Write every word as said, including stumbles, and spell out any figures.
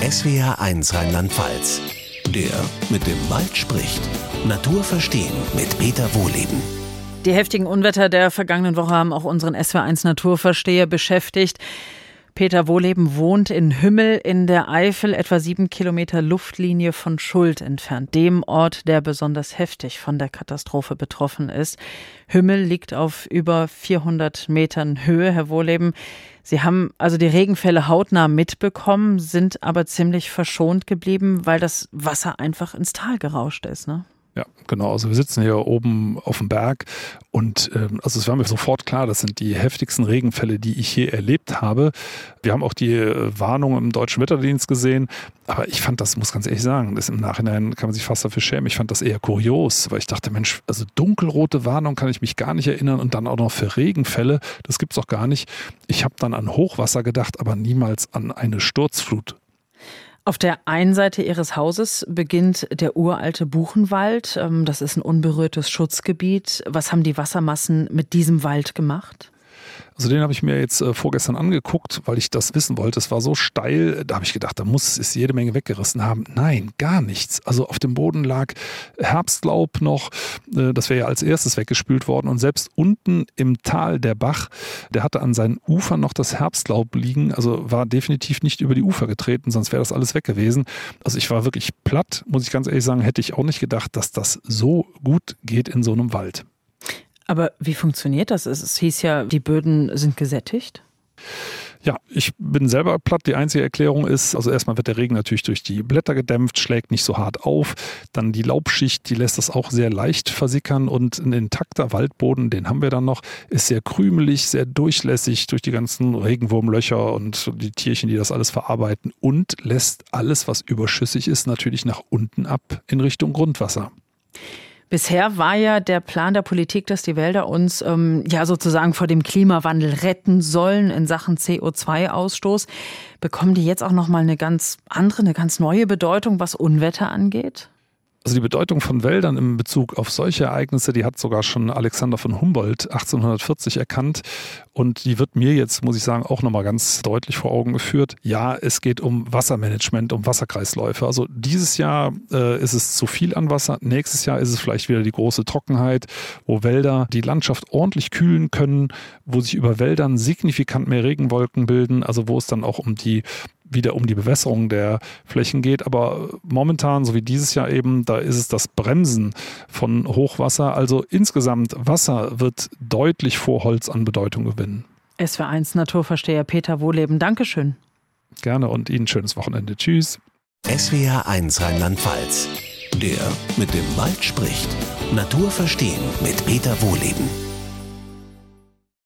S W R eins Rheinland-Pfalz. Der mit dem Wald spricht. Natur verstehen mit Peter Wohleben. Die heftigen Unwetter der vergangenen Woche haben auch unseren S W R eins Naturversteher beschäftigt. Peter Wohleben wohnt in Hümmel in der Eifel, etwa sieben Kilometer Luftlinie von Schuld entfernt, dem Ort, der besonders heftig von der Katastrophe betroffen ist. Hümmel liegt auf über vierhundert Metern Höhe. Herr Wohleben, Sie haben also die Regenfälle hautnah mitbekommen, sind aber ziemlich verschont geblieben, weil das Wasser einfach ins Tal gerauscht ist, ne? Ja, genau. Also wir sitzen hier oben auf dem Berg und ähm, also es war mir sofort klar, das sind die heftigsten Regenfälle, die ich je erlebt habe. Wir haben auch die äh, Warnung im Deutschen Wetterdienst gesehen, aber ich fand das, muss ganz ehrlich sagen, das im Nachhinein kann man sich fast dafür schämen. Ich fand das eher kurios, weil ich dachte, Mensch, also dunkelrote Warnung kann ich mich gar nicht erinnern und dann auch noch für Regenfälle, das gibt's doch gar nicht. Ich habe dann an Hochwasser gedacht, aber niemals an eine Sturzflut. Auf der einen Seite Ihres Hauses beginnt der uralte Buchenwald. Das ist ein unberührtes Schutzgebiet. Was haben die Wassermassen mit diesem Wald gemacht? Also den habe ich mir jetzt äh, vorgestern angeguckt, weil ich das wissen wollte. Es war so steil, da habe ich gedacht, da muss es jede Menge weggerissen haben. Nein, gar nichts. Also auf dem Boden lag Herbstlaub noch, äh, das wäre ja als erstes weggespült worden. Und selbst unten im Tal der Bach, der hatte an seinen Ufern noch das Herbstlaub liegen, also war definitiv nicht über die Ufer getreten, sonst wäre das alles weg gewesen. Also ich war wirklich platt, muss ich ganz ehrlich sagen, hätte ich auch nicht gedacht, dass das so gut geht in so einem Wald. Aber wie funktioniert das? Es hieß ja, die Böden sind gesättigt. Ja, ich bin selber platt. Die einzige Erklärung ist, also erstmal wird der Regen natürlich durch die Blätter gedämpft, schlägt nicht so hart auf. Dann die Laubschicht, die lässt das auch sehr leicht versickern und ein intakter Waldboden, den haben wir dann noch, ist sehr krümelig, sehr durchlässig durch die ganzen Regenwurmlöcher und die Tierchen, die das alles verarbeiten und lässt alles, was überschüssig ist, natürlich nach unten ab in Richtung Grundwasser. Bisher war ja der Plan der Politik, dass die Wälder uns ähm, ja sozusagen vor dem Klimawandel retten sollen in Sachen C O zwei Ausstoß. Bekommen die jetzt auch nochmal eine ganz andere, eine ganz neue Bedeutung, was Unwetter angeht? Also die Bedeutung von Wäldern in Bezug auf solche Ereignisse, die hat sogar schon Alexander von Humboldt achtzehnhundertvierzig erkannt. Und die wird mir jetzt, muss ich sagen, auch nochmal ganz deutlich vor Augen geführt. Ja, es geht um Wassermanagement, um Wasserkreisläufe. Also dieses Jahr äh, ist es zu viel an Wasser. Nächstes Jahr ist es vielleicht wieder die große Trockenheit, wo Wälder die Landschaft ordentlich kühlen können, wo sich über Wäldern signifikant mehr Regenwolken bilden. Also wo es dann auch um die wieder um die Bewässerung der Flächen geht. Aber momentan, so wie dieses Jahr eben, da ist es das Bremsen von Hochwasser. Also insgesamt Wasser wird deutlich vor Holz an Bedeutung gewinnen. S W R eins Naturversteher Peter Wohleben, Dankeschön. Gerne und Ihnen ein schönes Wochenende. Tschüss. S W R eins Rheinland-Pfalz. Der mit dem Wald spricht. Natur verstehen mit Peter Wohleben.